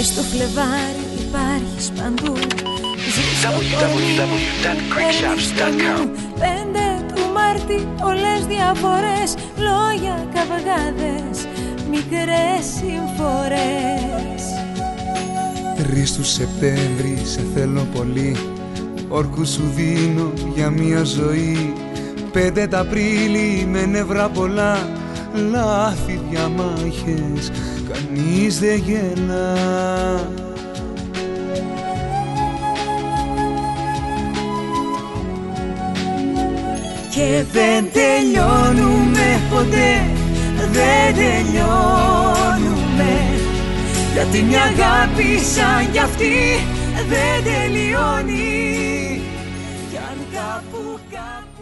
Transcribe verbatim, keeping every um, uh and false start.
Και στο Φλεβάρι υπάρχεις παντού. Ζεις double-u double-u double-u dot greek shops dot com. Πέντε του Μάρτη όλες διαφορές, λόγια, καυγάδες, μικρές συμφορές. Τρεις του Σεπτέμβρη σε θέλω πολύ, όρκου σου δίνω για μια ζωή. Πέντε τα Απρίλη με νεύρα πολλά, λάθη, διαμάχες, κανείς δεν γελά. Και δεν τελειώνουμε ποτέ, δεν τελειώνουμε. Γιατί μια αγάπη σαν κι αυτή δεν τελειώνει. Κι αν κάπου κάπου